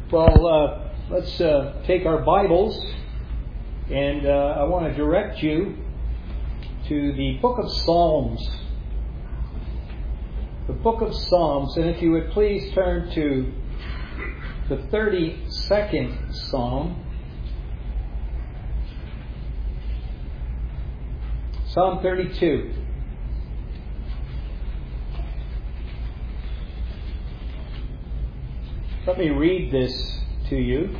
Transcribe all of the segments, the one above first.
Well, let's take our Bibles, and I want to direct you to the book of Psalms. The book of Psalms, and if you would please turn to the 32nd Psalm. Psalm 32. Let me read this to you.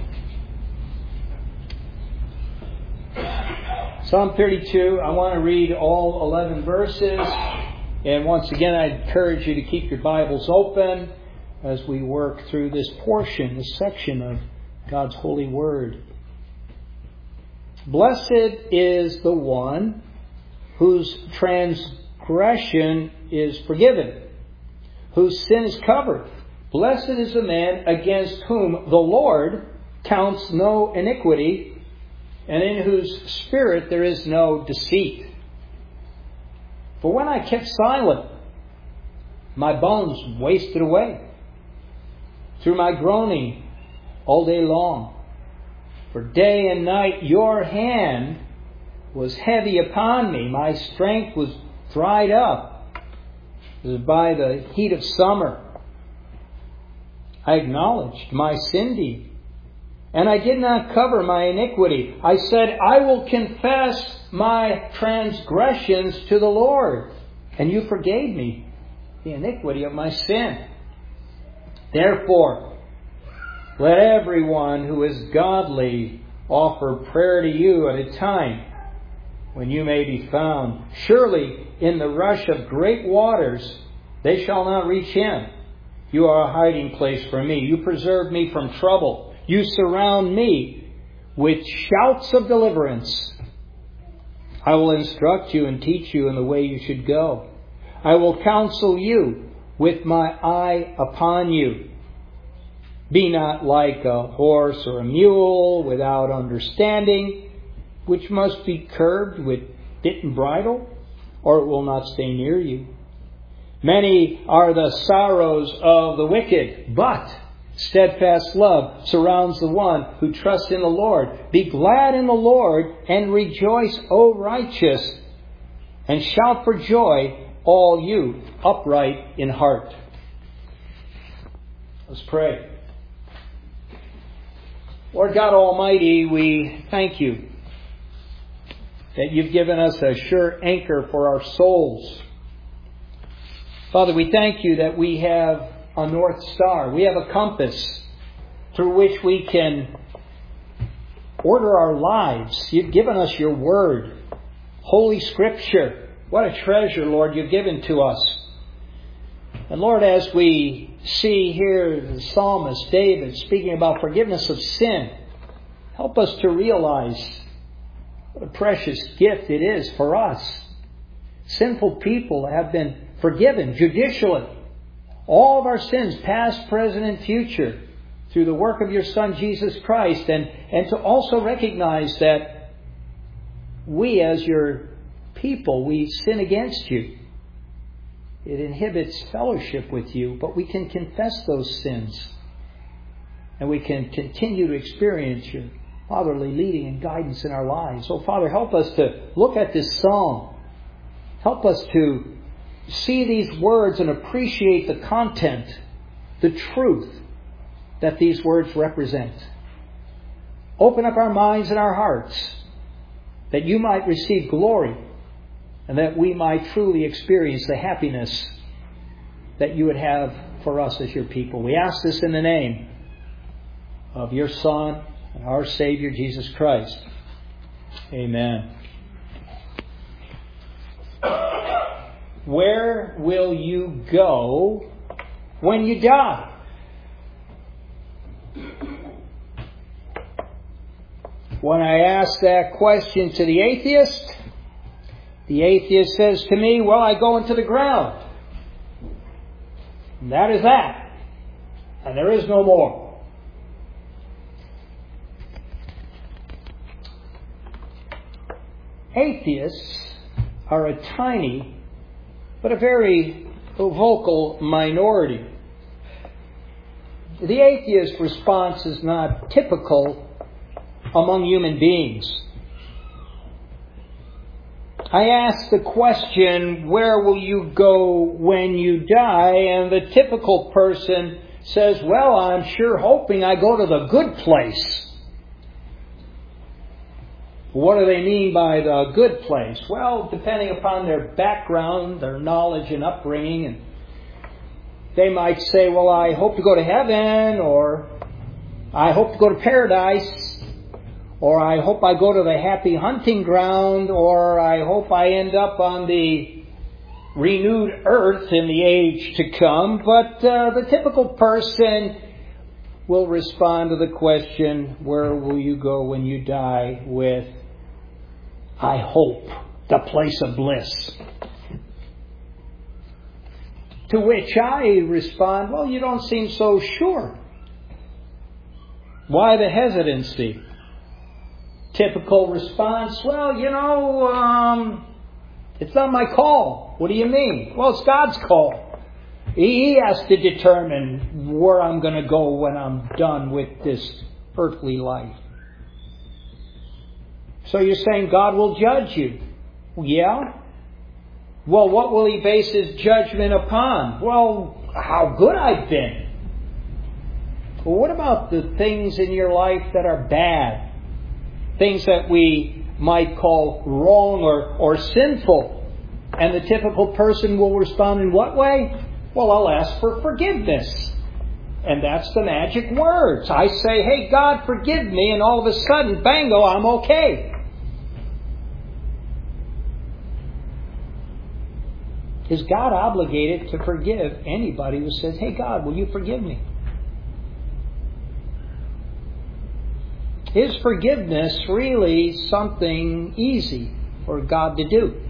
Psalm 32, I want to read all 11 verses. And once again, I encourage you to keep your Bibles open as we work through this portion, this section of God's holy word. Blessed is the one whose transgression is forgiven, whose sin is covered. Blessed is the man against whom the Lord counts no iniquity, and in whose spirit there is no deceit. For when I kept silent, my bones wasted away through my groaning all day long. For day and night your hand was heavy upon me. My strength was dried up as by the heat of summer. I acknowledged my sin deed, and I did not cover my iniquity. I said, I will confess my transgressions to the Lord, and you forgave me the iniquity of my sin. Therefore, let everyone who is godly offer prayer to you at a time when you may be found. Surely in the rush of great waters they shall not reach him. You are a hiding place for me. You preserve me from trouble. You surround me with shouts of deliverance. I will instruct you and teach you in the way you should go. I will counsel you with my eye upon you. Be not like a horse or a mule without understanding, which must be curbed with bit and bridle, or it will not stay near you. Many are the sorrows of the wicked, but steadfast love surrounds the one who trusts in the Lord. Be glad in the Lord and rejoice, O righteous, and shout for joy, all you upright in heart. Let's pray. Lord God Almighty, we thank you that you've given us a sure anchor for our souls. Father, we thank you that we have a North Star. We have a compass through which we can order our lives. You've given us your word, Holy Scripture. What a treasure, Lord, you've given to us. And Lord, as we see here the psalmist David speaking about forgiveness of sin, help us to realize what a precious gift it is for us. Sinful people have been forgiven judicially. All of our sins, past, present, and future, through the work of your Son, Jesus Christ. And to also recognize that we, as your people, we sin against you. It inhibits fellowship with you, but we can confess those sins. And we can continue to experience your fatherly leading and guidance in our lives. So, Father, help us to look at this psalm. Help us to see these words and appreciate the content, the truth that these words represent. Open up our minds and our hearts that you might receive glory and that we might truly experience the happiness that you would have for us as your people. We ask this in the name of your Son and our Savior, Jesus Christ. Amen. Where will you go when you die? When I ask that question to the atheist says to me, well, I go into the ground. And that is that. And there is no more. Atheists are a tiny but a very vocal minority. The atheist response is not typical among human beings. I ask the question, where will you go when you die? And the typical person says, well, I'm sure hoping I go to the good place. What do they mean by the good place? Well, depending upon their background, their knowledge and upbringing, and they might say, well, I hope to go to heaven, or I hope to go to paradise, or I hope I go to the happy hunting ground, or I hope I end up on the renewed earth in the age to come. But the typical person will respond to the question, where will you go when you die, with, I hope, the place of bliss. To which I respond, well, you don't seem so sure. Why the hesitancy? Typical response, well, it's not my call. What do you mean? Well, it's God's call. He has to determine where I'm going to go when I'm done with this earthly life. So you're saying God will judge you? Yeah. Well, what will He base His judgment upon? Well, how good I've been. Well, what about the things in your life that are bad? Things that we might call wrong or sinful. And the typical person will respond in what way? Well, I'll ask for forgiveness. And that's the magic words. I say, hey, God, forgive me. And all of a sudden, bango, I'm okay. Is God obligated to forgive anybody who says, hey, God, will you forgive me? Is forgiveness really something easy for God to do?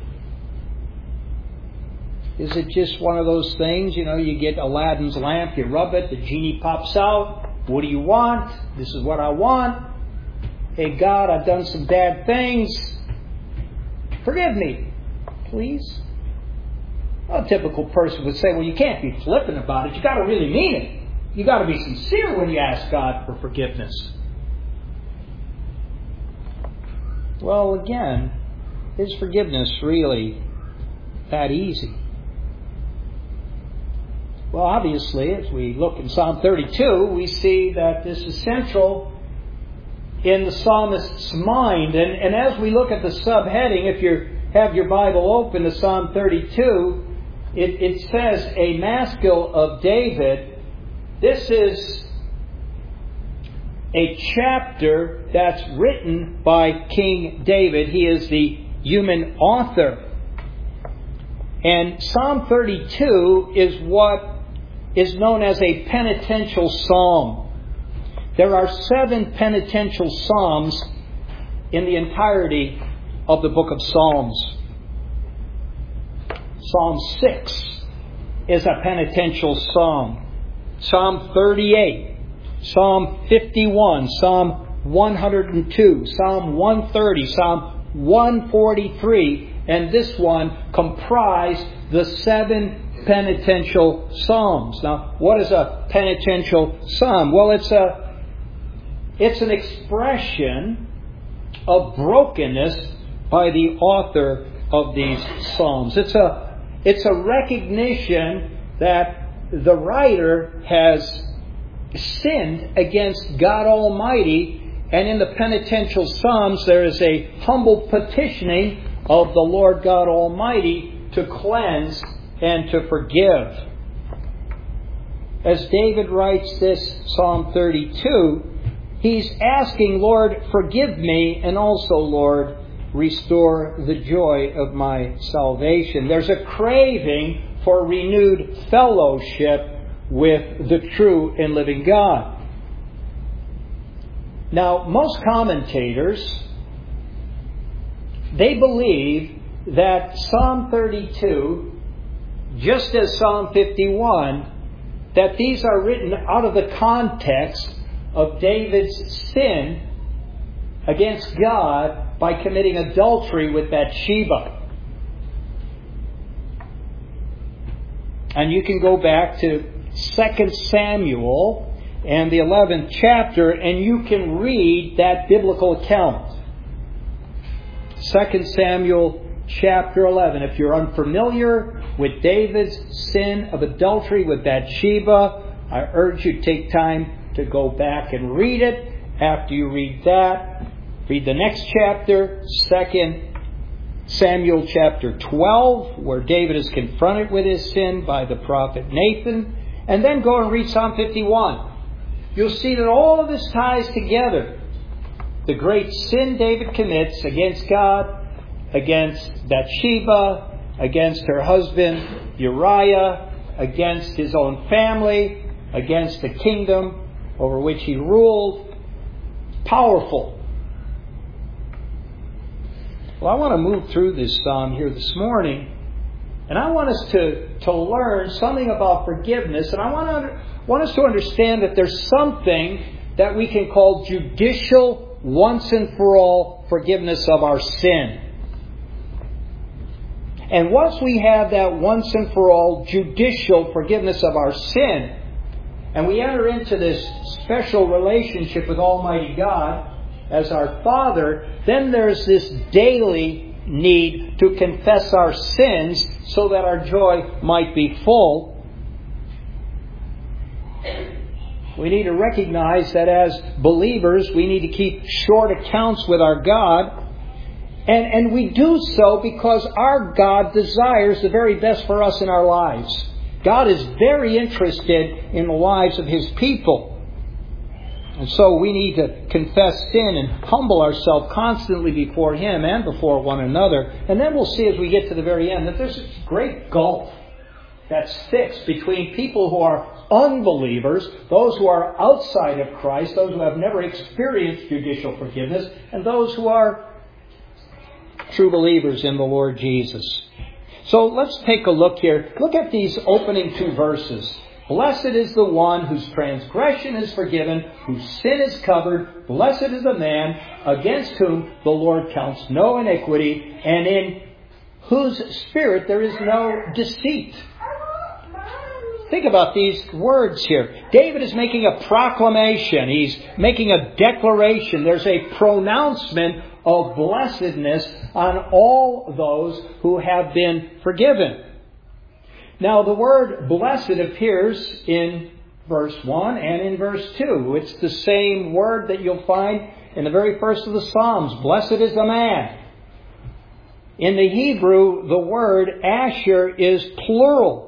Is it just one of those things, you get Aladdin's lamp, you rub it, the genie pops out. What do you want? This is what I want. Hey, God, I've done some bad things. Forgive me, please. Well, a typical person would say, well, you can't be flippant about it. You got to really mean it. You got to be sincere when you ask God for forgiveness. Well, again, is forgiveness really that easy? Well, obviously, as we look in Psalm 32, we see that this is central in the psalmist's mind. And as we look at the subheading, if you have your Bible open to Psalm 32, it says, a maskil of David. This is a chapter that's written by King David. He is the human author. And Psalm 32 is what is known as a penitential psalm. There are 7 penitential psalms in the entirety of the book of Psalms. Psalm 6 is a penitential psalm. Psalm 38, Psalm 51, Psalm 102, Psalm 130, Psalm 143, and this one comprise the 7 penitential psalms. Now, what is a penitential psalm? Well, it's an expression of brokenness by the author of these psalms. It's a recognition that the writer has sinned against God Almighty, and in the penitential psalms there is a humble petitioning of the Lord God Almighty to cleanse and to forgive. As David writes this Psalm 32, he's asking, Lord, forgive me, and also, Lord, restore the joy of my salvation. There's a craving for renewed fellowship with the true and living God. Now, most commentators, they believe that Psalm 32, just as Psalm 51, that these are written out of the context of David's sin against God by committing adultery with Bathsheba. And you can go back to 2 Samuel and the 11th chapter, and you can read that biblical account. 2 Samuel chapter 11. If you're unfamiliar with David's sin of adultery with Bathsheba, I urge you to take time to go back and read it. After you read that, read the next chapter, 2 Samuel chapter 12, where David is confronted with his sin by the prophet Nathan. And then go and read Psalm 51. You'll see that all of this ties together. The great sin David commits against God, against Bathsheba, against her husband Uriah, against his own family, against the kingdom over which he ruled. Powerful. Well, I want to move through this psalm here this morning, and I want us to learn something about forgiveness, and I want us to understand that there's something that we can call judicial, once and for all forgiveness of our sin. And once we have that once and for all judicial forgiveness of our sin, and we enter into this special relationship with Almighty God as our Father, then there's this daily need to confess our sins so that our joy might be full. We need to recognize that as believers, we need to keep short accounts with our God. And we do so because our God desires the very best for us in our lives. God is very interested in the lives of His people. And so we need to confess sin and humble ourselves constantly before Him and before one another. And then we'll see as we get to the very end that there's this great gulf that's fixed between people who are unbelievers, those who are outside of Christ, those who have never experienced judicial forgiveness, and those who are true believers in the Lord Jesus. So let's take a look here. Look at these opening two verses. Blessed is the one whose transgression is forgiven, whose sin is covered. Blessed is the man against whom the Lord counts no iniquity, and in whose spirit there is no deceit. Think about these words here. David is making a proclamation. He's making a declaration. There's a pronouncement of blessedness on all those who have been forgiven. Now, the word blessed appears in verse 1 and in verse 2. It's the same word that you'll find in the very first of the Psalms. Blessed is the man. In the Hebrew, the word Asher is plural.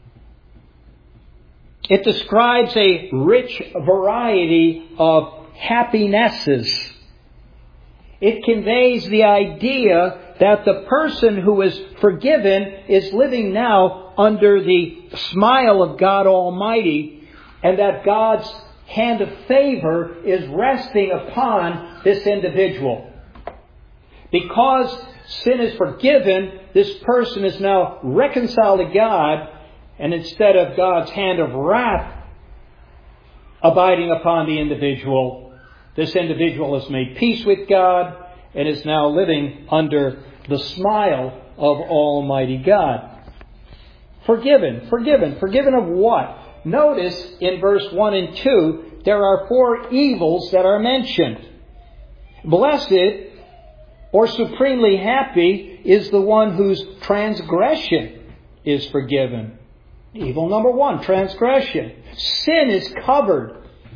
It describes a rich variety of happinesses. It conveys the idea that the person who is forgiven is living now under the smile of God Almighty, and that God's hand of favor is resting upon this individual. Because sin is forgiven, this person is now reconciled to God, and instead of God's hand of wrath abiding upon the individual, this individual has made peace with God and is now living under the smile of Almighty God. Forgiven of what? Notice in verse 1 and 2, there are 4 evils that are mentioned. Blessed or supremely happy is the one whose transgression is forgiven. Evil number 1, transgression. Sin is covered.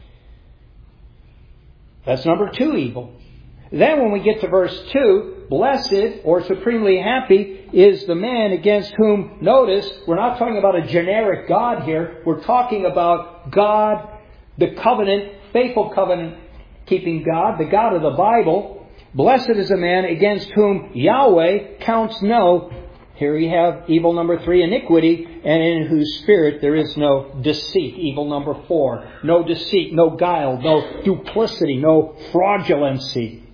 That's number 2 evil. Then when we get to verse 2, blessed or supremely happy is the man against whom, notice, we're not talking about a generic God here. We're talking about God, the covenant, faithful covenant-keeping God, the God of the Bible. Blessed is a man against whom Yahweh counts no, here we have evil number 3, iniquity, and in whose spirit there is no deceit. Evil number 4, no deceit, no guile, no duplicity, no fraudulency.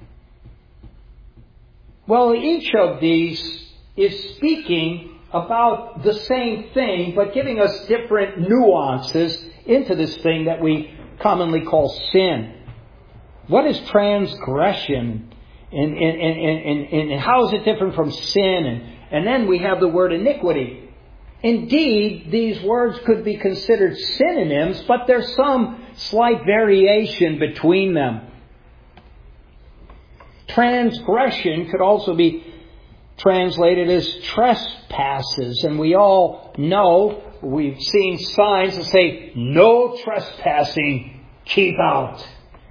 Well, each of these is speaking about the same thing, but giving us different nuances into this thing that we commonly call sin. What is transgression? And how is it different from sin? And then we have the word iniquity. Indeed, these words could be considered synonyms, but there's some slight variation between them. Transgression could also be translated as trespasses, and we all know, we've seen signs that say, no trespassing, keep out.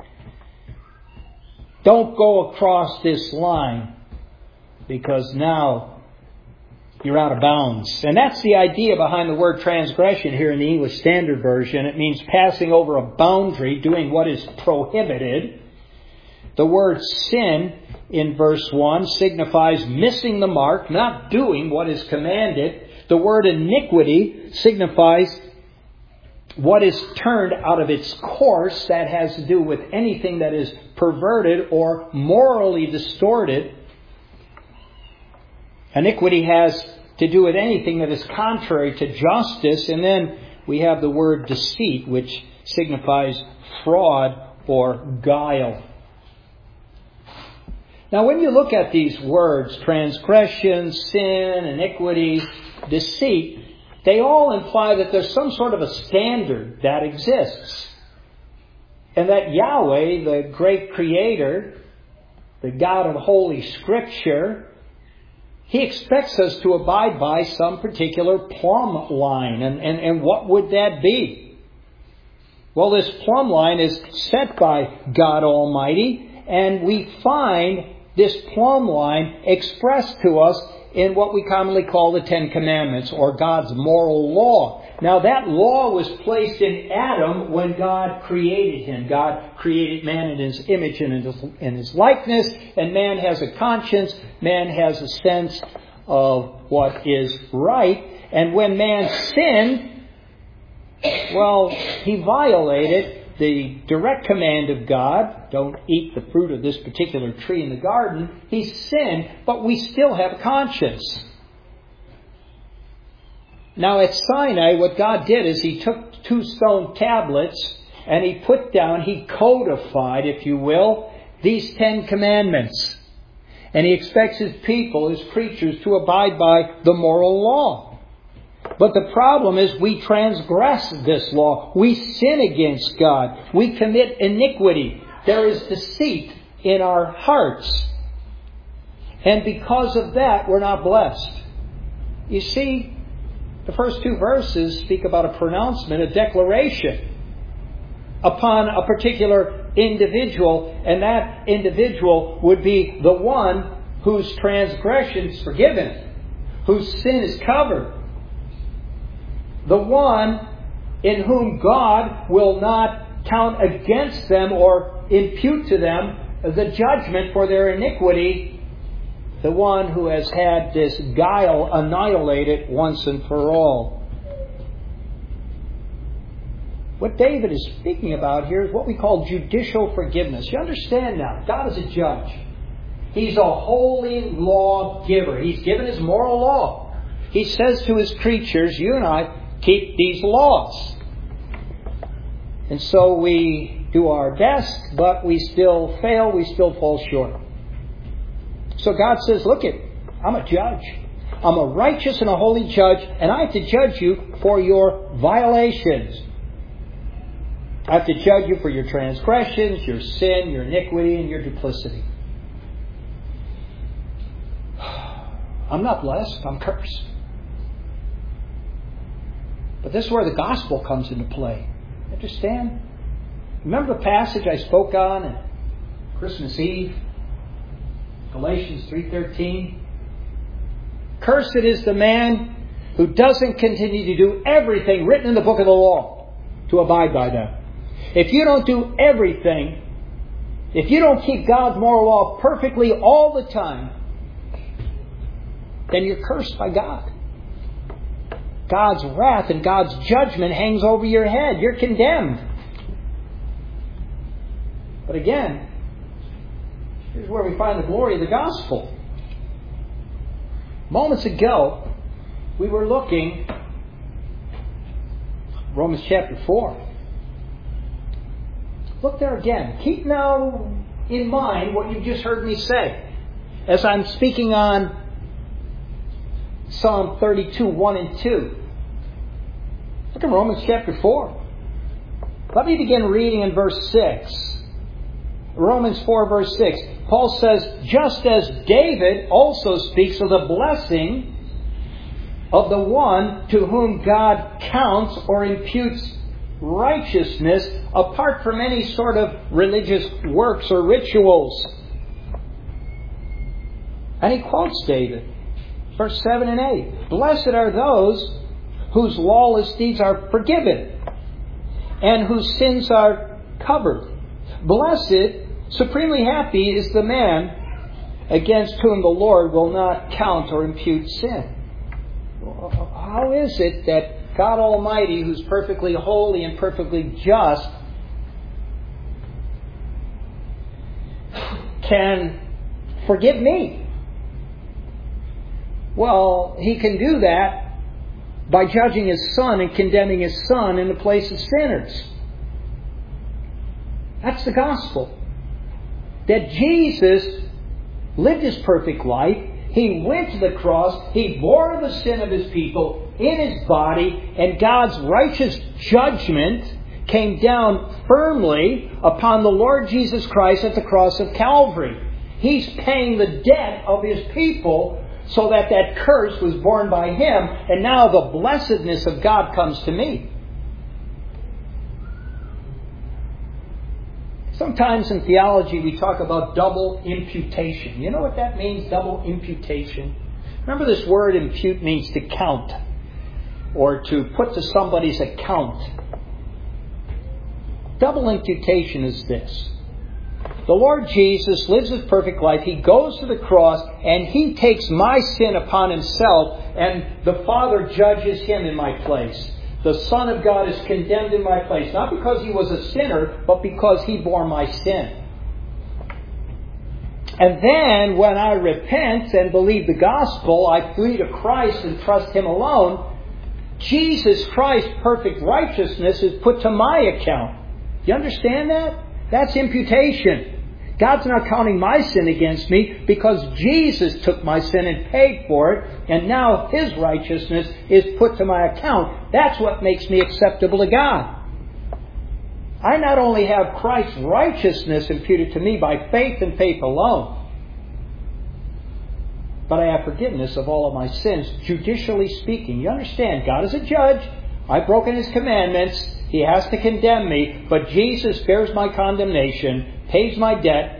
Don't go across this line, because now you're out of bounds. And that's the idea behind the word transgression here in the English Standard Version. It means passing over a boundary, doing what is prohibited. The word sin in verse 1 signifies missing the mark, not doing what is commanded. The word iniquity signifies what is turned out of its course. That has to do with anything that is perverted or morally distorted. Iniquity has to do with anything that is contrary to justice. And then we have the word deceit, which signifies fraud or guile. Now, when you look at these words, transgression, sin, iniquity, deceit, they all imply that there's some sort of a standard that exists. And that Yahweh, the great Creator, the God of Holy Scripture, He expects us to abide by some particular plumb line. And what would that be? Well, this plumb line is set by God Almighty, and we find this plumb line expressed to us in what we commonly call the Ten Commandments, or God's moral law. Now, that law was placed in Adam when God created him. God created man in His image and in His likeness, and man has a conscience, man has a sense of what is right. And when man sinned, well, he violated the direct command of God, don't eat the fruit of this particular tree in the garden. He sinned, but we still have a conscience. Now at Sinai, what God did is He took 2 stone tablets and He put down, He codified, if you will, these 10 commandments. And He expects His people, His creatures, to abide by the moral law. But the problem is we transgress this law. We sin against God. We commit iniquity. There is deceit in our hearts. And because of that, we're not blessed. You see, the first 2 verses speak about a pronouncement, a declaration upon a particular individual. And that individual would be the one whose transgression is forgiven, whose sin is covered. The one in whom God will not count against them or impute to them the judgment for their iniquity. The one who has had this guile annihilated once and for all. What David is speaking about here is what we call judicial forgiveness. You understand now, God is a judge. He's a holy lawgiver. He's given His moral law. He says to His creatures, you and I, keep these laws. And so we do our best, but we still fail, we still fall short. So God says, look it, I'm a judge. I'm a righteous and a holy judge, and I have to judge you for your violations. I have to judge you for your transgressions, your sin, your iniquity, and your duplicity. I'm not blessed, I'm cursed. But this is where the gospel comes into play. Understand? Remember the passage I spoke on at Christmas Eve? Galatians 3:13. Cursed is the man who doesn't continue to do everything written in the book of the law to abide by them. If you don't do everything, if you don't keep God's moral law perfectly all the time, then you're cursed by God. God's wrath and God's judgment hangs over your head. You're condemned. But again, here's where we find the glory of the gospel. Moments ago, we were looking at Romans chapter 4. Look there again. Keep now in mind what you've just heard me say. As I'm speaking on Psalm 32, 1 and 2. Look at Romans chapter 4. Let me begin reading in verse 6. Romans 4 verse 6. Paul says, just as David also speaks of the blessing of the one to whom God counts or imputes righteousness apart from any sort of religious works or rituals. And he quotes David, verse 7 and 8. Blessed are those whose lawless deeds are forgiven and whose sins are covered. Blessed, supremely happy is the man against whom the Lord will not count or impute sin. How is it that God Almighty, who's perfectly holy and perfectly just, can forgive me? Well, He can do that by judging His Son and condemning His Son in the place of sinners. That's the gospel. That Jesus lived His perfect life. He went to the cross. He bore the sin of His people in His body. And God's righteous judgment came down firmly upon the Lord Jesus Christ at the cross of Calvary. He's paying the debt of His people so that that curse was borne by Him. And now the blessedness of God comes to me. Sometimes in theology we talk about double imputation. You know what that means, double imputation? Remember, this word impute means to count or to put to somebody's account. Double imputation is this. The Lord Jesus lives His perfect life. He goes to the cross and He takes my sin upon Himself, and the Father judges Him in my place. The Son of God is condemned in my place, not because He was a sinner, but because He bore my sin. And then, when I repent and believe the gospel, I flee to Christ and trust Him alone. Jesus Christ's perfect righteousness is put to my account. You understand that? That's imputation. God's not counting my sin against me because Jesus took my sin and paid for it, and now His righteousness is put to my account. That's what makes me acceptable to God. I not only have Christ's righteousness imputed to me by faith and faith alone, but I have forgiveness of all of my sins, judicially speaking. You understand, God is a judge. I've broken His commandments. He has to condemn me, but Jesus bears my condemnation, pays my debt,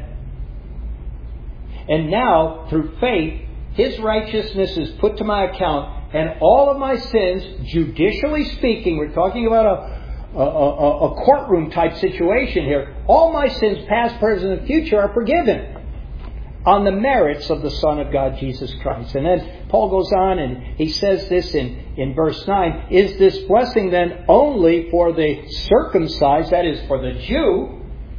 and now, through faith, His righteousness is put to my account, and all of my sins, judicially speaking, we're talking about a courtroom type situation here, all my sins, past, present, and future, are forgiven on the merits of the Son of God, Jesus Christ. And then Paul goes on and he says this in verse 9, is this blessing then only for the circumcised, that is, for the Jew,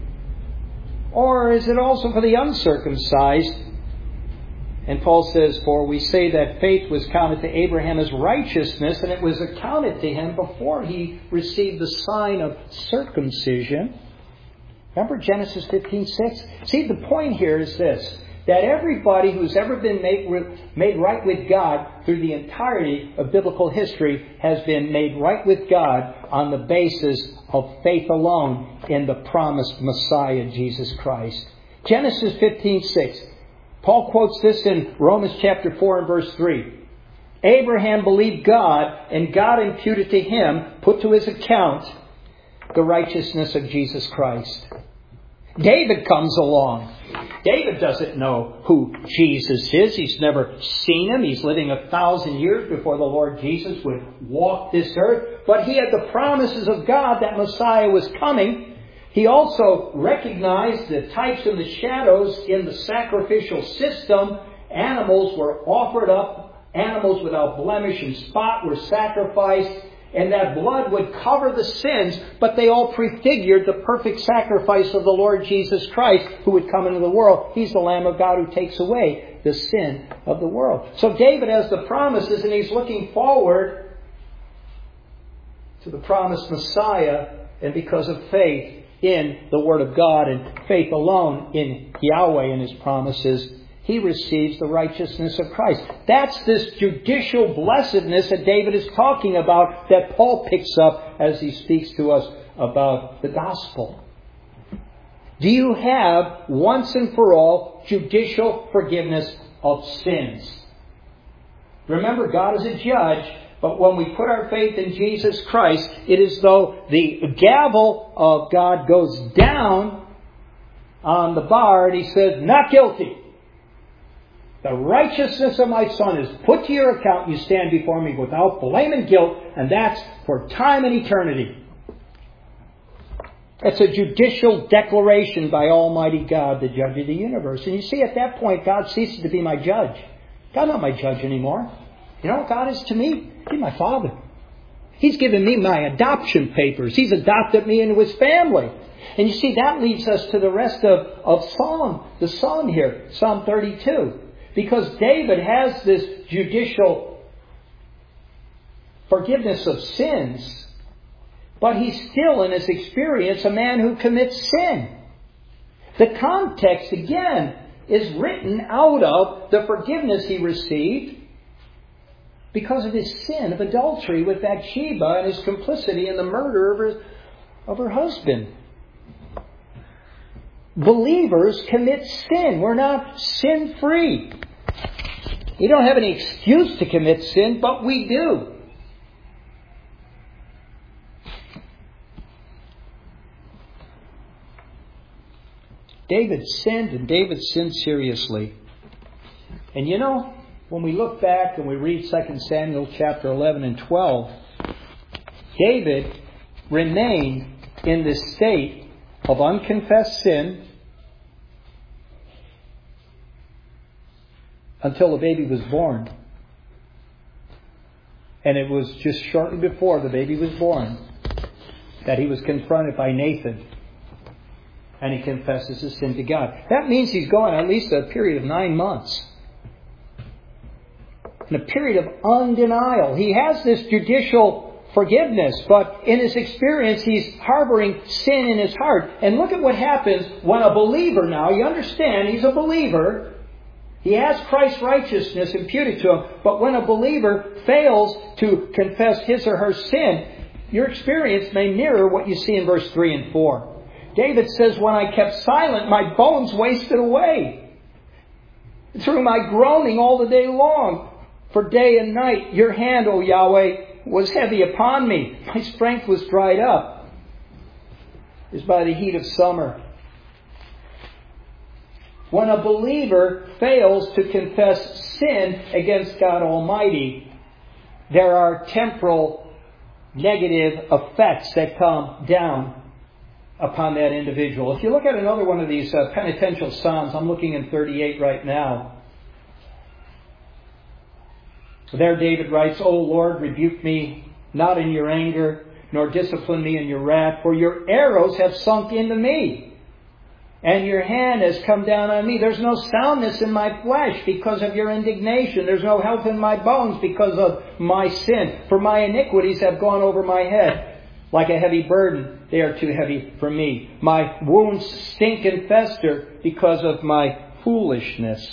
or is it also for the uncircumcised? And Paul says, for we say that faith was counted to Abraham as righteousness, and it was accounted to him before he received the sign of circumcision. Remember Genesis 15:6? See, the point here is this, that everybody who's ever been made right with God through the entirety of biblical history has been made right with God on the basis of faith alone in the promised Messiah, Jesus Christ. Genesis 15:6. Paul quotes this in Romans chapter 4 and verse 3. Abraham believed God, and God imputed to him, put to his account, the righteousness of Jesus Christ. David comes along. David doesn't know who Jesus is. He's never seen Him. He's living 1,000 years before the Lord Jesus would walk this earth. But he had the promises of God that Messiah was coming. He also recognized the types and the shadows in the sacrificial system. Animals were offered up. Animals without blemish and spot were sacrificed. And that blood would cover the sins, but they all prefigured the perfect sacrifice of the Lord Jesus Christ, who would come into the world. He's the Lamb of God who takes away the sin of the world. So David has the promises, and he's looking forward to the promised Messiah, and because of faith in the Word of God and faith alone in Yahweh and His promises, he receives the righteousness of Christ. That's this judicial blessedness that David is talking about, that Paul picks up as he speaks to us about the gospel. Do you have, once and for all, judicial forgiveness of sins? Remember, God is a judge, but when we put our faith in Jesus Christ, it is though the gavel of God goes down on the bar and he says, not guilty. The righteousness of my Son is put to your account. You stand before me without blame and guilt, and that's for time and eternity. It's a judicial declaration by Almighty God, the judge of the universe. And you see, at that point, God ceases to be my judge. God's not my judge anymore. You know what God is to me? He's my Father. He's given me my adoption papers. He's adopted me into His family. And you see, that leads us to the rest of the Psalm here, Psalm 32. Because David has this judicial forgiveness of sins, but he's still, in his experience, a man who commits sin. The context, again, is written out of the forgiveness he received because of his sin of adultery with Bathsheba and his complicity in the murder of her husband. Believers commit sin. We're not sin-free. We don't have any excuse to commit sin, but we do. David sinned, and David sinned seriously. And you know, when we look back and we read 2 Samuel chapter 11 and 12, David remained in this state of unconfessed sin until the baby was born. And it was just shortly before the baby was born that he was confronted by Nathan. And he confesses his sin to God. That means he's going at least a period of 9 months. In a period of undenial. He has this judicial forgiveness, but in his experience he's harboring sin in his heart. And look at what happens when a believer now, you understand, he's a believer. He has Christ's righteousness imputed to him. But when a believer fails to confess his or her sin, your experience may mirror what you see in verse 3 and 4. David says, when I kept silent, my bones wasted away. Through my groaning all the day long. For day and night, your hand, O Yahweh, was heavy upon me. My strength was dried up as by the heat of summer. When a believer fails to confess sin against God Almighty, there are temporal negative effects that come down upon that individual. If you look at another one of these penitential psalms, I'm looking in 38 right now. There David writes, O Lord, rebuke me not in your anger, nor discipline me in your wrath, for your arrows have sunk into me, and your hand has come down on me. There's no soundness in my flesh because of your indignation. There's no health in my bones because of my sin. For my iniquities have gone over my head. Like a heavy burden, they are too heavy for me. My wounds stink and fester because of my foolishness.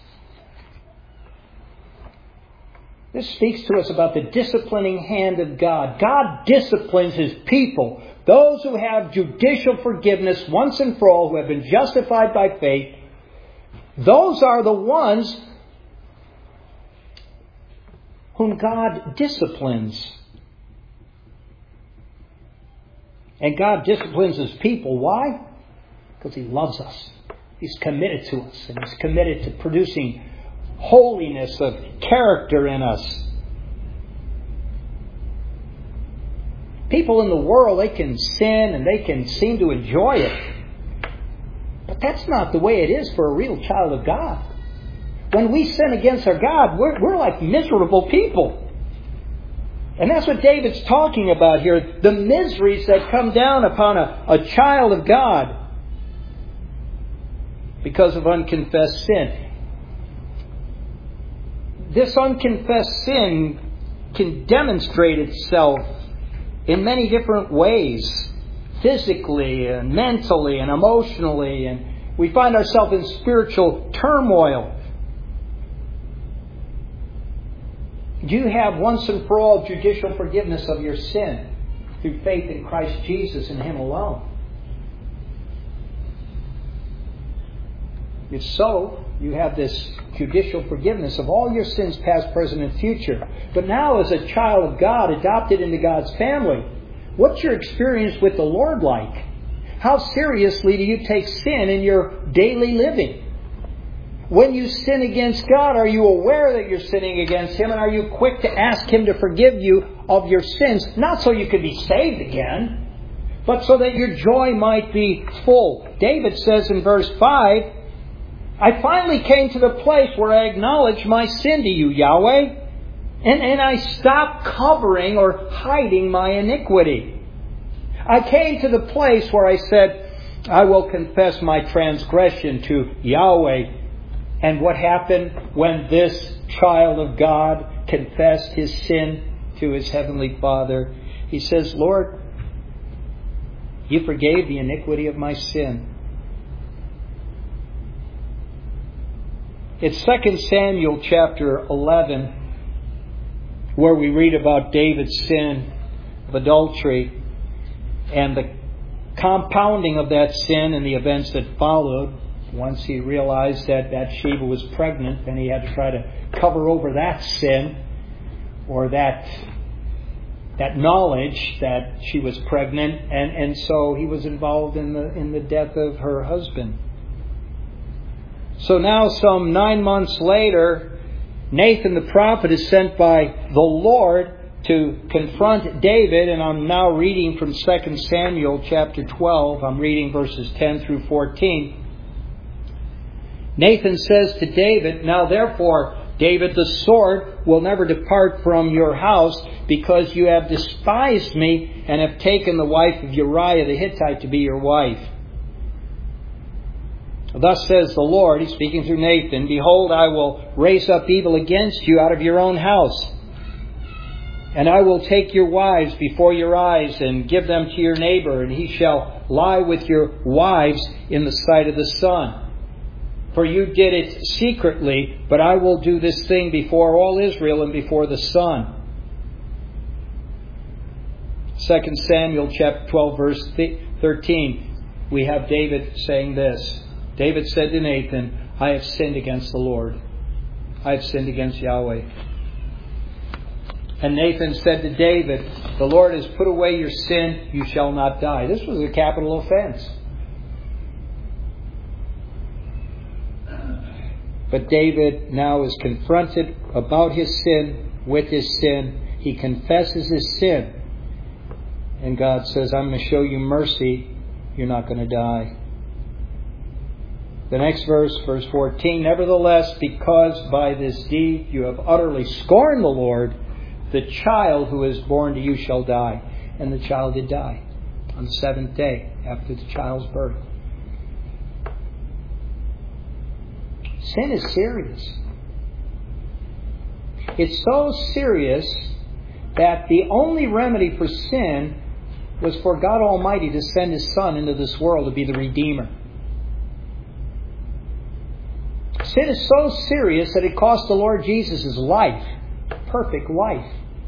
This speaks to us about the disciplining hand of God. God disciplines His people. Those who have judicial forgiveness once and for all, who have been justified by faith, those are the ones whom God disciplines. And God disciplines His people. Why? Because He loves us. He's committed to us. And He's committed to producing holiness of character in us. People in the world, they can sin and they can seem to enjoy it. But that's not the way it is for a real child of God. When we sin against our God, we're like miserable people. And that's what David's talking about here. The miseries that come down upon a child of God because of unconfessed sin. This unconfessed sin can demonstrate itself in many different ways. Physically and mentally and emotionally. And we find ourselves in spiritual turmoil. Do you have once and for all judicial forgiveness of your sin through faith in Christ Jesus and Him alone? If so, you have this judicial forgiveness of all your sins, past, present, and future. But now, as a child of God, adopted into God's family, what's your experience with the Lord like? How seriously do you take sin in your daily living? When you sin against God, are you aware that you're sinning against Him? And are you quick to ask Him to forgive you of your sins? Not so you could be saved again, but so that your joy might be full. David says in verse 5, I finally came to the place where I acknowledged my sin to you, Yahweh, and I stopped covering or hiding my iniquity. I came to the place where I said, I will confess my transgression to Yahweh. And what happened when this child of God confessed his sin to his heavenly Father? He says, Lord, you forgave the iniquity of my sin. It's 2 Samuel chapter 11 where we read about David's sin of adultery and the compounding of that sin and the events that followed. Once he realized that Bathsheba was pregnant, then he had to try to cover over that sin or that knowledge that she was pregnant, and so he was involved in the death of her husband. So now, some 9 months later, Nathan the prophet is sent by the Lord to confront David, and I'm now reading from 2 Samuel chapter 12. I'm reading verses 10 through 14. Nathan says to David, Now therefore, David, the sword will never depart from your house, because you have despised me and have taken the wife of Uriah the Hittite to be your wife. Thus says the Lord, He's speaking through Nathan, Behold, I will raise up evil against you out of your own house. And I will take your wives before your eyes and give them to your neighbor, and he shall lie with your wives in the sight of the sun. For you did it secretly, but I will do this thing before all Israel and before the sun. 2 Samuel chapter 12 verse 13, we have David saying this. David said to Nathan, I have sinned against the Lord. I have sinned against Yahweh. And Nathan said to David, The Lord has put away your sin, you shall not die. This was a capital offense. But David now is confronted about his sin, with his sin. He confesses his sin. And God says, I'm going to show you mercy. You're not going to die. The next verse, verse 14, Nevertheless, because by this deed you have utterly scorned the Lord, the child who is born to you shall die. And the child did die on the seventh day after the child's birth. Sin is serious. It's so serious that the only remedy for sin was for God Almighty to send His Son into this world to be the Redeemer. Sin is so serious that it cost the Lord Jesus His life, perfect life.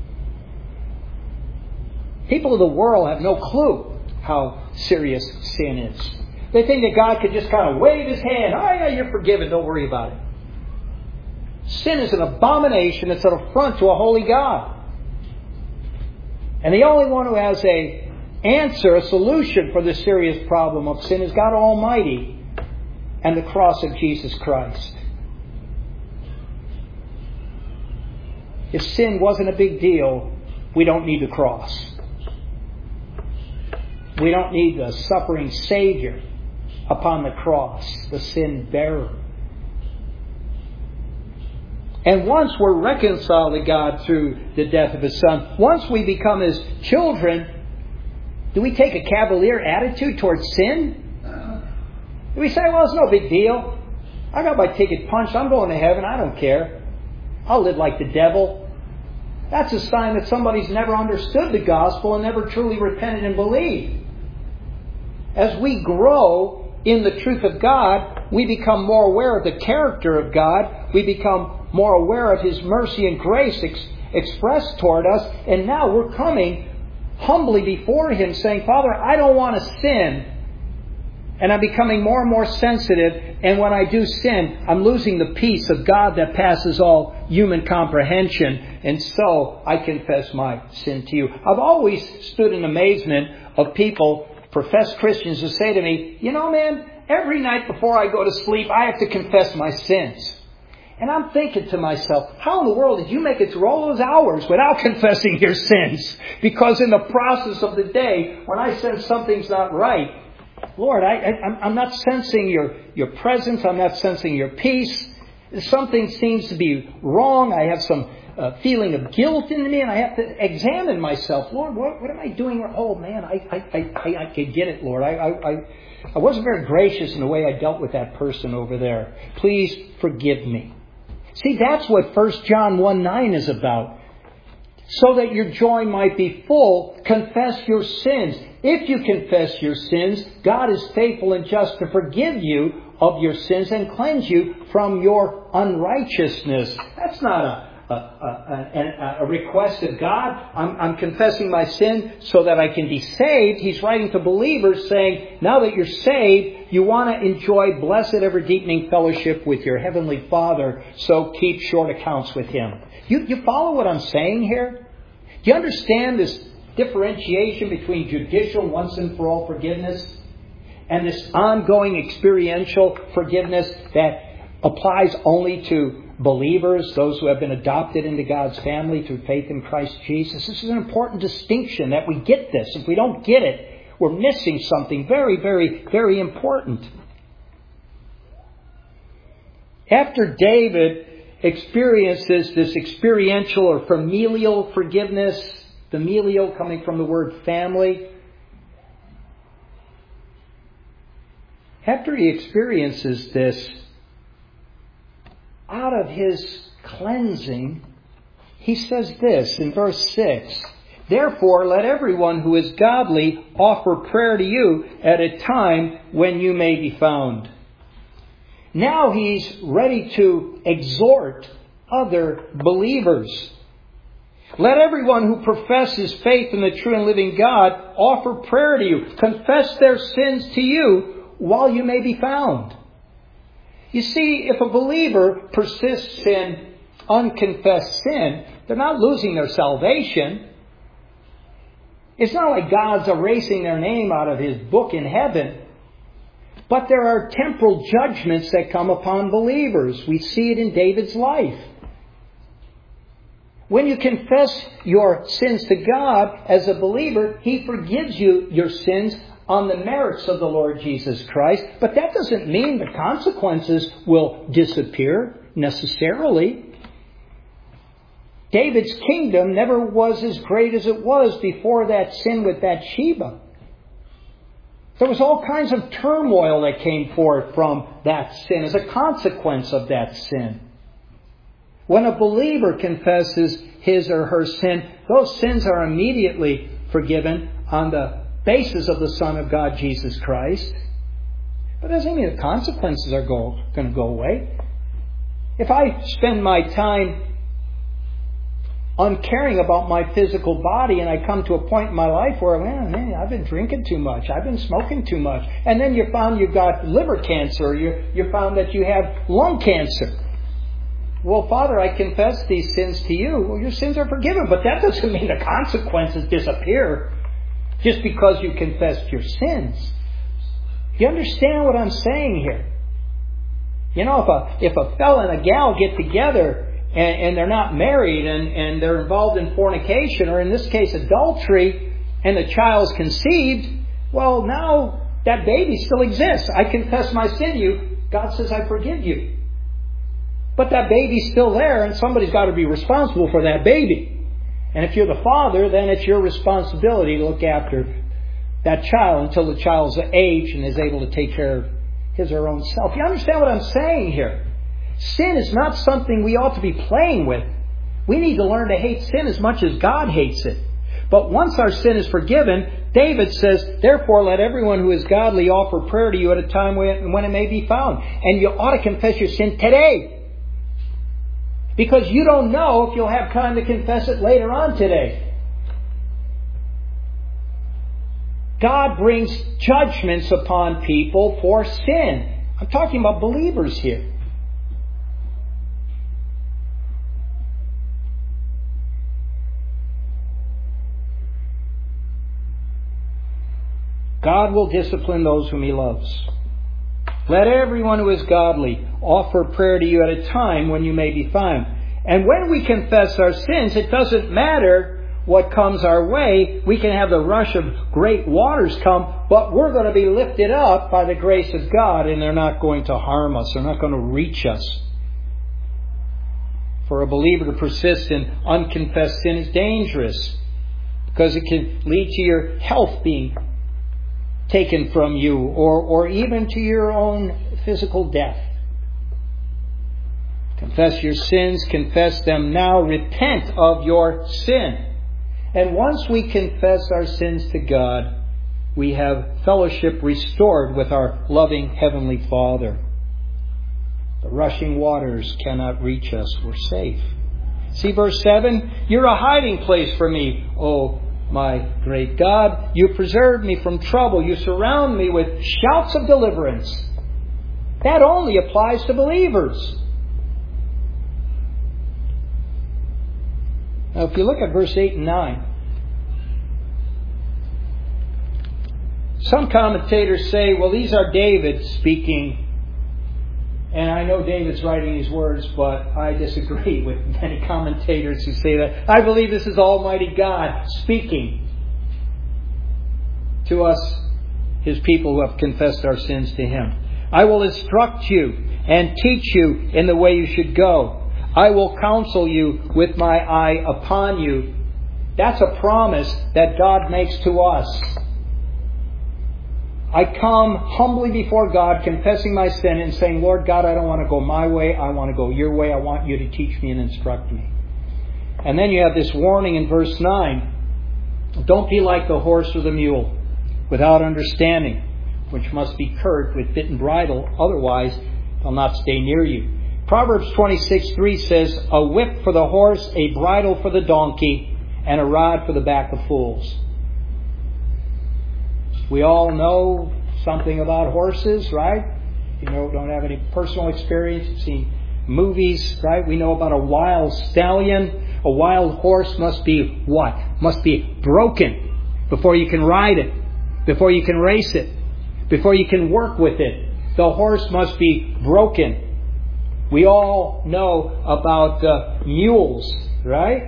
People of the world have no clue how serious sin is. They think that God could just kind of wave His hand. Oh yeah, you're forgiven. Don't worry about it. Sin is an abomination. It's an affront to a holy God. And the only one who has a answer, a solution for the serious problem of sin is God Almighty and the cross of Jesus Christ. If sin wasn't a big deal, we don't need the cross. We don't need the suffering Savior upon the cross, the sin bearer. And once we're reconciled to God through the death of His Son, once we become His children, do we take a cavalier attitude towards sin? Do we say, well, it's no big deal. I got my ticket punched. I'm going to heaven. I don't care. I'll live like the devil. That's a sign that somebody's never understood the gospel and never truly repented and believed. As we grow in the truth of God, we become more aware of the character of God. We become more aware of His mercy and grace expressed toward us. And now we're coming humbly before Him saying, Father, I don't want to sin. And I'm becoming more and more sensitive. And when I do sin, I'm losing the peace of God that passes all human comprehension. And so I confess my sin to you. I've always stood in amazement of people, professed Christians, who say to me, you know, man, every night before I go to sleep, I have to confess my sins. And I'm thinking to myself, how in the world did you make it through all those hours without confessing your sins? Because in the process of the day, when I sense something's not right, Lord, I'm not sensing your presence. I'm not sensing your peace. Something seems to be wrong. I have some feeling of guilt in me, and I have to examine myself. Lord, what am I doing? Oh, man, I could get it, Lord. I wasn't very gracious in the way I dealt with that person over there. Please forgive me. See, that's what 1 John 1:9 is about. So that your joy might be full, confess your sins. If you confess your sins, God is faithful and just to forgive you of your sins and cleanse you from your unrighteousness. That's not a request of God. I'm confessing my sin so that I can be saved. He's writing to believers saying, now that you're saved, you want to enjoy blessed, ever-deepening fellowship with your Heavenly Father, so keep short accounts with Him. You follow what I'm saying here? Do you understand this differentiation between judicial once and for all forgiveness and this ongoing experiential forgiveness that applies only to believers, those who have been adopted into God's family through faith in Christ Jesus? This is an important distinction, that we get this. If we don't get it, we're missing something very, very, very important. After David experiences this experiential or familial forgiveness, familial coming from the word family, after he experiences this, out of his cleansing, he says this in verse 6, therefore let everyone who is godly offer prayer to you at a time when you may be found. Now he's ready to exhort other believers. Let everyone who professes faith in the true and living God offer prayer to you. Confess their sins to you while you may be found. You see, if a believer persists in unconfessed sin, they're not losing their salvation. It's not like God's erasing their name out of His book in heaven. But there are temporal judgments that come upon believers. We see it in David's life. When you confess your sins to God as a believer, He forgives you your sins on the merits of the Lord Jesus Christ. But that doesn't mean the consequences will disappear necessarily. David's kingdom never was as great as it was before that sin with Bathsheba. There was all kinds of turmoil that came forth from that sin as a consequence of that sin. When a believer confesses his or her sin, those sins are immediately forgiven on the basis of the Son of God, Jesus Christ. But it doesn't mean the consequences are going to go away. If I spend my time uncaring about my physical body, and I come to a point in my life where, man, I've been drinking too much, I've been smoking too much, and then you found you've got liver cancer, you found that you have lung cancer. Well, Father, I confess these sins to you. Well, your sins are forgiven, but that doesn't mean the consequences disappear just because you confessed your sins. You understand what I'm saying here? You know, if a fella and a gal get together and they're not married and they're involved in fornication, or in this case adultery, and the child's conceived, well, now that baby still exists. I confess my sin to you. God says I forgive you. But that baby's still there, and somebody's got to be responsible for that baby. And if you're the father, then it's your responsibility to look after that child until the child's of age and is able to take care of his or her own self. You understand what I'm saying here? Sin is not something we ought to be playing with. We need to learn to hate sin as much as God hates it. But once our sin is forgiven, David says, therefore let everyone who is godly offer prayer to you at a time when it may be found. And you ought to confess your sin today. Because you don't know if you'll have time to confess it later on today. God brings judgments upon people for sin. I'm talking about believers here. God will discipline those whom He loves. Let everyone who is godly offer prayer to you at a time when you may be found. And when we confess our sins, it doesn't matter what comes our way. We can have the rush of great waters come, but we're going to be lifted up by the grace of God, and they're not going to harm us. They're not going to reach us. For a believer to persist in unconfessed sin is dangerous, because it can lead to your health being taken from you, or even to your own physical death. Confess your sins, confess them now, repent of your sin. And once we confess our sins to God, we have fellowship restored with our loving Heavenly Father. The rushing waters cannot reach us. We're safe. See verse 7? You're a hiding place for me, O my great God. You preserve me from trouble. You surround me with shouts of deliverance. That only applies to believers. Now, if you look at verse 8 and 9, some commentators say, well, these are David speaking. And I know David's writing these words, but I disagree with many commentators who say that. I believe this is Almighty God speaking to us, His people who have confessed our sins to Him. I will instruct you and teach you in the way you should go. I will counsel you with my eye upon you. That's a promise that God makes to us. I come humbly before God, confessing my sin and saying, Lord God, I don't want to go my way. I want to go your way. I want you to teach me and instruct me. And then you have this warning in verse 9. Don't be like the horse or the mule, without understanding, which must be curbed with bit and bridle. Otherwise, they'll not stay near you. Proverbs 26:3 says, a whip for the horse, a bridle for the donkey, and a rod for the back of fools. We all know something about horses, right? You know, don't have any personal experience. You've seen movies, right? We know about a wild stallion. A wild horse must be what? Must be broken before you can ride it, before you can race it, before you can work with it. The horse must be broken. We all know about mules, right?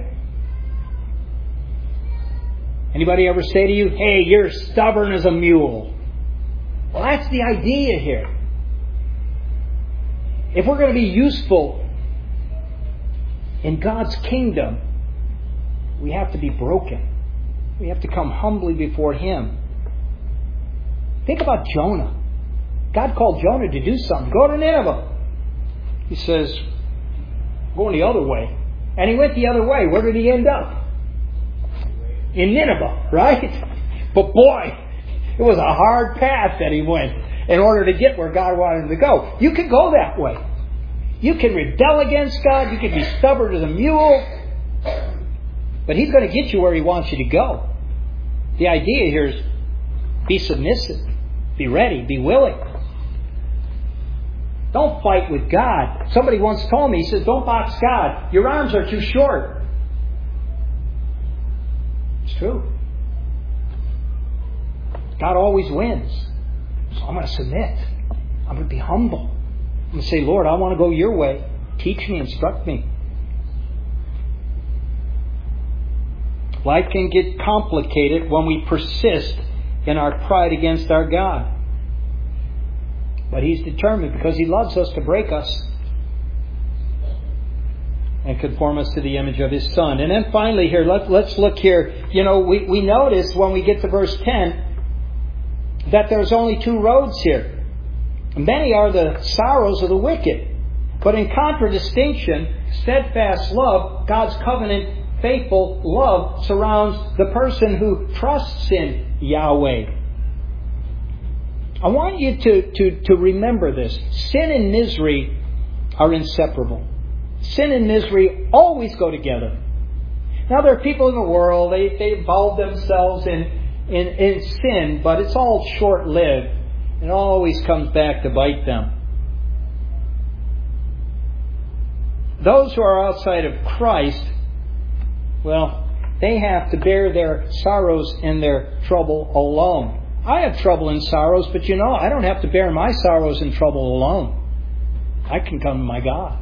Anybody ever say to you, hey, you're stubborn as a mule? Well, that's the idea here. If we're going to be useful in God's kingdom, we have to be broken. We have to come humbly before Him. Think about Jonah. God called Jonah to do something. Go to Nineveh. He says, going the other way. And he went the other way. Where did he end up? In Nineveh, right? But boy, it was a hard path that he went in order to get where God wanted him to go. You can go that way. You can rebel against God. You can be stubborn as a mule. But He's going to get you where He wants you to go. The idea here is be submissive. Be ready. Be willing. Don't fight with God. Somebody once told me, he says, don't box God. Your arms are too short. It's true. God always wins. So I'm going to submit. I'm going to be humble. I'm going to say, Lord, I want to go your way. Teach me, instruct me. Life can get complicated when we persist in our pride against our God. But He's determined, because He loves us, to break us and conform us to the image of His Son. And then finally here, let's look here. You know, we notice when we get to verse 10 that there's only two roads here. Many are the sorrows of the wicked. But in contradistinction, steadfast love, God's covenant, faithful love, surrounds the person who trusts in Yahweh. I want you to remember this. Sin and misery are inseparable. Sin and misery always go together. Now there are people in the world, they involve themselves in sin, but it's all short-lived. It always comes back to bite them. Those who are outside of Christ, well, they have to bear their sorrows and their trouble alone. I have trouble and sorrows, but I don't have to bear my sorrows and trouble alone. I can come to my God.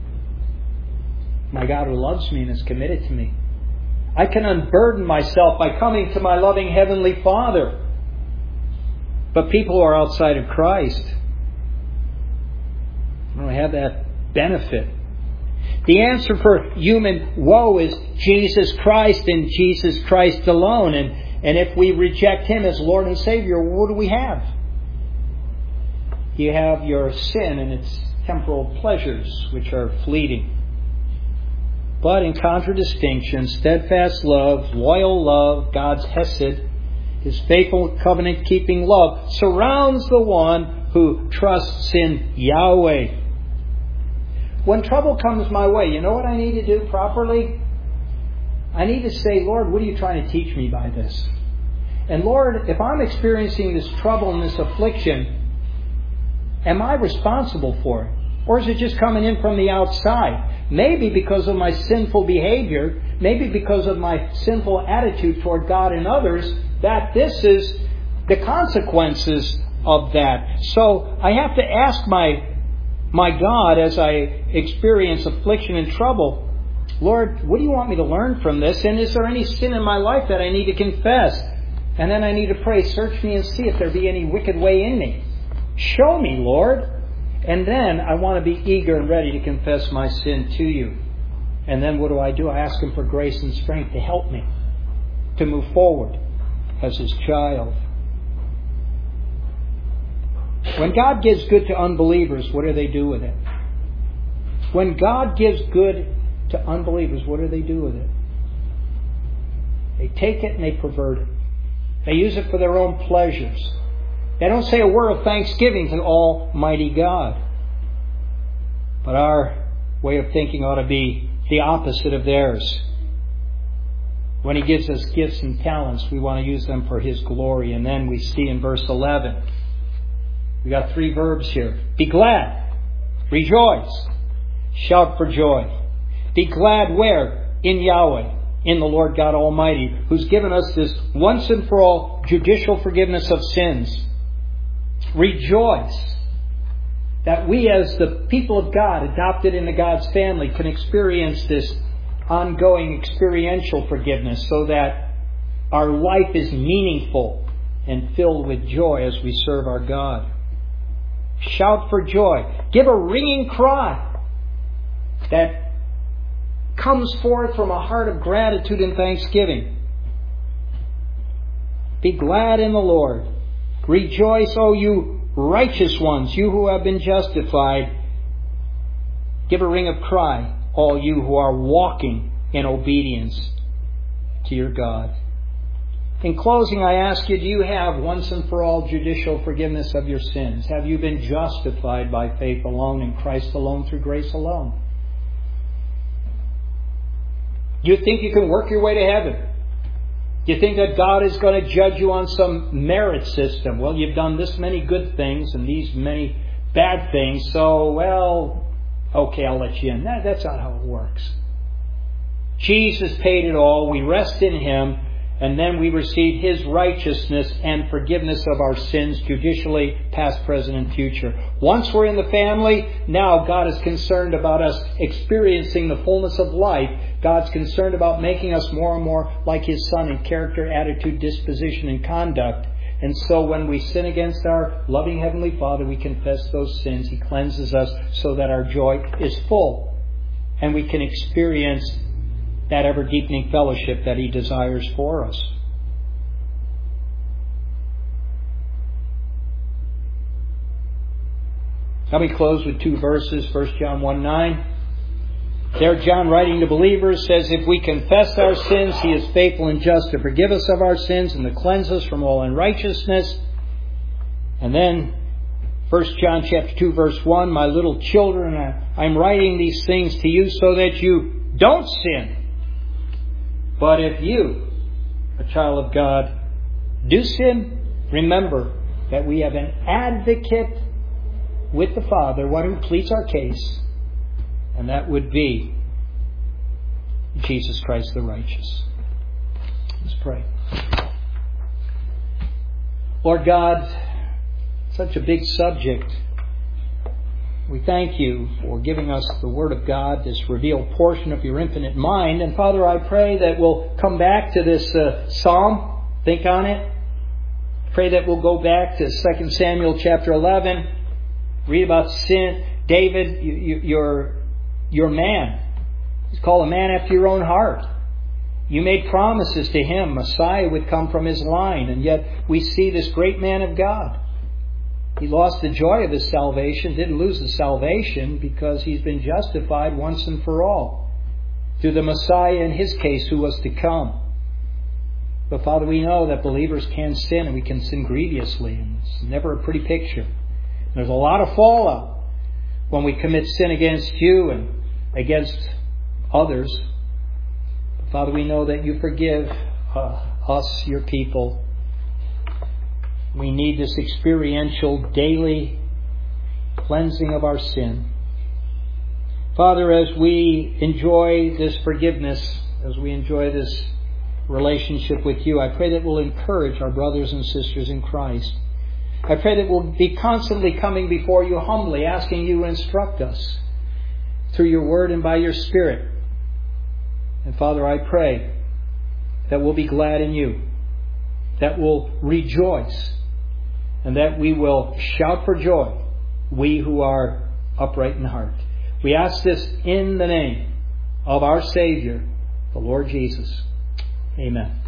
My God who loves me and is committed to me. I can unburden myself by coming to my loving Heavenly Father. But people who are outside of Christ don't have that benefit. The answer for human woe is Jesus Christ and Jesus Christ alone. And if we reject Him as Lord and Savior, what do we have? You have your sin and its temporal pleasures, which are fleeting. But in contradistinction, steadfast love, loyal love, God's hesed, His faithful covenant-keeping love, surrounds the one who trusts in Yahweh. When trouble comes my way, you know what I need to do properly? I need to say, Lord, what are you trying to teach me by this? And Lord, if I'm experiencing this trouble and this affliction, am I responsible for it? Or is it just coming in from the outside? Maybe because of my sinful behavior, maybe because of my sinful attitude toward God and others, that this is the consequences of that. So I have to ask my God as I experience affliction and trouble, Lord, what do you want me to learn from this? And is there any sin in my life that I need to confess? And then I need to pray, search me and see if there be any wicked way in me. Show me, Lord. And then I want to be eager and ready to confess my sin to you. And then what do? I ask Him for grace and strength to help me to move forward as His child. When God gives good to unbelievers, what do they do with it? When God gives good to unbelievers, what do they do with it? They take it and they pervert it. They use it for their own pleasures. They don't say a word of thanksgiving to Almighty God. But our way of thinking ought to be the opposite of theirs. When He gives us gifts and talents, we want to use them for His glory. And then we see in verse 11, we got 3 verbs here. Be glad. Rejoice. Shout for joy. Be glad where? In Yahweh. In the Lord God Almighty, who's given us this once and for all judicial forgiveness of sins. Rejoice that we as the people of God, adopted into God's family, can experience this ongoing experiential forgiveness so that our life is meaningful and filled with joy as we serve our God. Shout for joy. Give a ringing cry that comes forth from a heart of gratitude and thanksgiving. Be glad in the Lord. Rejoice, O you righteous ones, you who have been justified. Give a ring of cry, all you who are walking in obedience to your God. In closing, I ask you, do you have once and for all judicial forgiveness of your sins? Have you been justified by faith alone in Christ alone through grace alone? Do you think you can work your way to heaven? Do you think that God is going to judge you on some merit system? Well, you've done this many good things and these many bad things, so, okay, I'll let you in. That's not how it works. Jesus paid it all. We rest in Him. And then we receive His righteousness and forgiveness of our sins judicially, past, present, and future. Once we're in the family, now God is concerned about us experiencing the fullness of life. God's concerned about making us more and more like His Son in character, attitude, disposition, and conduct. And so when we sin against our loving Heavenly Father, we confess those sins. He cleanses us so that our joy is full. And we can experience that ever-deepening fellowship that He desires for us. Let me close with 2 verses. 1 John 1:9. There John, writing to believers, says, if we confess our sins, He is faithful and just to forgive us of our sins and to cleanse us from all unrighteousness. And then 1 John chapter 2, verse 1, my little children, I'm writing these things to you so that you don't sin. But if you, a child of God, do sin, remember that we have an advocate with the Father, one who pleads our case, and that would be Jesus Christ the righteous. Let's pray. Lord God, such a big subject. We thank you for giving us the Word of God, this revealed portion of your infinite mind. And Father, I pray that we'll come back to this psalm, think on it. Pray that we'll go back to 2 Samuel chapter 11, read about sin. David, you're man. He's called a man after your own heart. You made promises to him. Messiah would come from his line. And yet we see this great man of God. He lost the joy of his salvation, didn't lose the salvation because he's been justified once and for all through the Messiah, in his case, who was to come. But Father, we know that believers can sin, and we can sin grievously, and it's never a pretty picture. There's a lot of fallout when we commit sin against you and against others. But Father, we know that you forgive us, your people. We need this experiential, daily cleansing of our sin. Father, as we enjoy this forgiveness, as we enjoy this relationship with you, I pray that we'll encourage our brothers and sisters in Christ. I pray that we'll be constantly coming before you humbly, asking you to instruct us through your word and by your Spirit. And Father, I pray that we'll be glad in you, that we'll rejoice, and that we will shout for joy, we who are upright in heart. We ask this in the name of our Savior, the Lord Jesus. Amen.